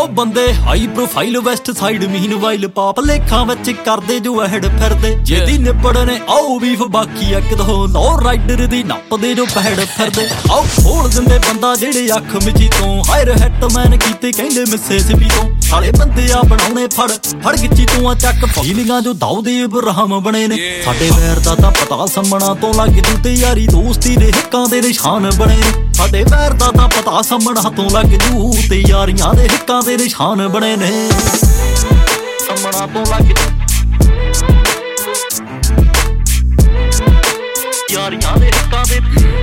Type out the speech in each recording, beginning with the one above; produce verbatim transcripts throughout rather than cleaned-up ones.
ਬੰਦੇ high profile west side meanwhile ਪਾਪ ਲੇਖਾਂ ਵਿੱਚ ਕਰਦੇ ਜੋ ਐਡ ਫਿਰਦੇ ਜਿਹਦੀ ਨਿਪੜ ਨੇ ਆਓ ਵੀਫ ਬਾਕੀ ਇੱਕ ਦੋ ਲੋ ਰਾਈਡਰ ਦੀ ਨੱਪਦੇ ਜੋ ਪੈੜ ਫਿਰਦੇ ਆਓ ਖੋਲ ਦਿੰਦੇ ਬੰਦਾ ਜਿਹੜੇ ਅੱਖ ਮਿਚੀ ਤੋਂ ਹਾਇਰ ਹੈਟਮੈਨ ਕੀਤੇ ਕਹਿੰਦੇ ਮਿੱਸੇ ਸਿਪੀ ਤੋਂ ਸਾਲੇ ਬੰਦੇ ਆ ਬਣਾਉਣੇ ਫੜ ਫੜ ਗਿੱਚੀ ਤੂੰ ਆ ਚੱਕ ਫੀਲਿੰਗਾਂ ਜੋ ਦਾਊਦੇ ਇਬਰਾਹਿਮ ਬਣੇ ਨੇ ਸਾਡੇ ਵੈਰ ਦਾ ਤਾਂ ਪਤਾ ਸੰਮਣਾ ਤੋਂ ਲੱਗ ਜੂ ਤੇ ਯਾਰੀ ਦੋਸਤੀ ਦੇ ਹਿੱਕਾਂ ਦੇ ਨਿਸ਼ਾਨ ਬਣੇ ਨੇ ਸਾਡੇ ਵੈਰ ਦਾ ਤਾਂ ਪਤਾ ਸੰਮਣਾ ਤੋਂ ਲੱਗ ਜੂ ਤੇ ਯਾਰੀਆਂ ਦੇ ਹਿੱਕਾਂ ਦੇ ਨਿਸ਼ਾਨ ਬਣੇ ਨੇ ਸੰਮਣਾ ਤੋਂ ਲੱਗ ਜੂ ਯਾਰੀਆਂ ਦੇ ਹਿੱਕਾਂ ਦੇ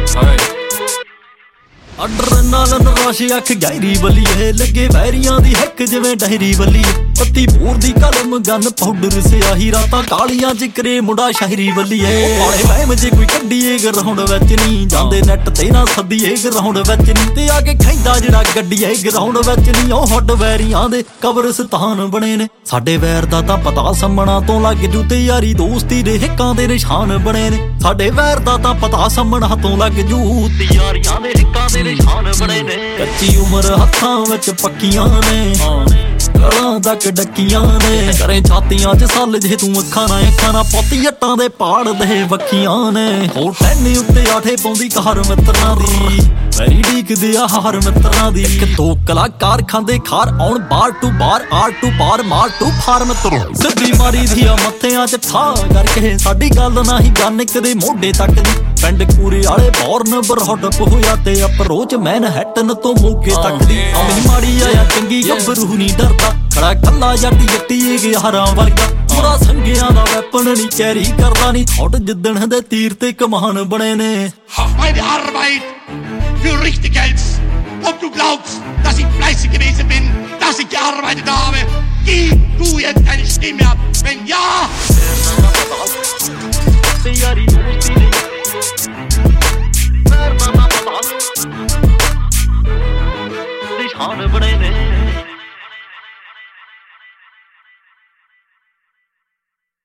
ਅਡਰਨਾਲਨ ਰਸ਼ ਅੱਖ ਗਹਿਰੀ ਬੱਲੀਏ ਲੱਗੇ ਵੈਰੀਆਂ ਦੀ ਹਿੱਕ ਜਿਵੇਂ ਡਹਿਰੀ ਬੱਲੀਏ ਪੱਤੀ ਪੂਰ ਦੀ ਕਲਮ ਗਨ ਪਾਊਡਰ ਸਿਆਹੀ ਰਾਤਾਂ ਕਾਲੀਆਂ ਜਿਕਰੇ ਮੁੰਡਾ ਸ਼ਹਿਰੀ ਬੱਲੀਏ ਵਾਲੇ ਵਹਿਮ ਜੇ ਕੋਈ ਕੱਢੀਏ ਗਰਾਉਂਡ ਵਿੱਚ ਨਹੀਂ ਜਾਂਦੇ ਨੈਟ ਤੇ ਨਾ ਸੱਦੀਏ ਗਰਾਉਂਡ ਵਿੱਚ ਨਹੀਂ ਤੇ ਆ ਕੇ ਖੈਂਦਾ ਜਿਹੜਾ ਗੱਡੀਏ ਗਰਾਉਂਡ ਵਿੱਚ ਨਹੀਂ ਉਹ ਹੱਡ ਵੈਰੀਆਂ ਦੇ ਕਬਰਸਤਾਨ ਬਣੇ ਨੇ ਸਾਡੇ ਵੈਰ ਦਾ ਤਾਂ ਪਤਾ ਸੰਮਣਾ ਤੋਂ ਲੱਗ ਜੂ ਤੇ ਯਾਰੀ ਦੋਸਤੀ ਦੇ ਹਿੱਕਾਂ ਦੇ ਨਿਸ਼ਾਨ ਬਣੇ ਨੇ ਸਾਡੇ ਵੈਰ ਦਾ ਤਾਂ ਪਤਾ ਸੰਮਣਾ ਤੋਂ ਲੱਗ ਜੂ ਤੇ ਯਾਰੀਆਂ ਦੇ ਹਿੱਕਾਂ ਦੇ ਨਿਸ਼ਾਨ ਬਣੇ ਨੇ ਕੱਚੀ ਉਮਰ ਹੱਥਾਂ ਵਿੱਚ ਪੱਕੀਆਂ ਨੇ ਗਲਾਂ ਤੱਕ ਡੱਕੀਆਂ ਨੇ ਕਰੇ ਛਾਤੀਆਂ ਚ ਸੱਲ ਜੇ ਤੂੰ ਅੱਖਾਂ ਨਾ ਅੱਖਾਂ ਨਾ ਪੋਤੀ ਜੱਟਾਂ ਦੇ ਪਾੜ ਦੇ ਵੱਖੀਆਂ ਨੇ ਹੋ ਟੈਨੀ ਉੱਤੇ ਆਠੇ ਪਾਉਂਦੀ ਕਾਰ ਮਿੱਤਰਾਂ ਦੀ ਵੈਰੀ ਡੀਕਦੇ ਆ ਹਾਰ ਮਿੱਤਰਾਂ ਦੀ ਇੱਕ ਦੋ ਕਲਾਕਾਰ ਖਾਂਦੇ ਖਾਰ ਆਉਣ ਬਾਰ ਟੂ ਬਾਰ ਆਰ ਟੂ ਬਾਰ ਮਾਰ ਟੂ ਫਾਰ ਮਿੱਤਰੋ ਸਿੱਧੀ ਮਾਰੀ ਦੀ ਆ ਮੱਥਿਆਂ ਚ ਠਾ ਕਰਕੇ ਸਾਡੀ ਗੱਲ ਨਾ ਹੀ ਗੰਨ ਕਦੇ ਮੋਢੇ ਤੱਕ ਦੀ ਪਿੰਡ ਕੂਰੇ ਵਾਲੇ ਬੌਰਨ ਬਰਹੱਡ ਹੋਇਆ ਤੇ ਅਪਰੋਚ ਮੈਨਹੈਟਨ ਤੋਂ ਮੋਗੇ ਤੱਕ ਦੀ ਆਮੀ ਮਾੜੀ ਆਇਆ ਚੰਗੀ ਗੱਭਰੂ ਨਹੀਂ ਡਰਦਾ ਖੜਾ ਕੱਲਾ ਜੱਟ ਜੱਟੀਏ ਗਿਆਰਾਂ ਵਰਗਾ ਪੂਰਾ ਸੰਗਿਆਂ ਦਾ ਵੈਪਨ ਨਹੀਂ ਕੈਰੀ ਕਰਦਾ ਨਹੀਂ ਥੋਟ ਜਿੱਦਣ ਦੇ ਤੀਰ ਤੇ ਕਮਾਨ ਬਣੇ ਨੇ meine Arbeit für richtig hältst. Ob du glaubst, dass ich fleißig gewesen bin, dass ich gearbeitet habe, gib du jetzt deine Stimme ab. Wenn ja, ਨਿਸ਼ਾਨ ਬਣੇ ਨੇ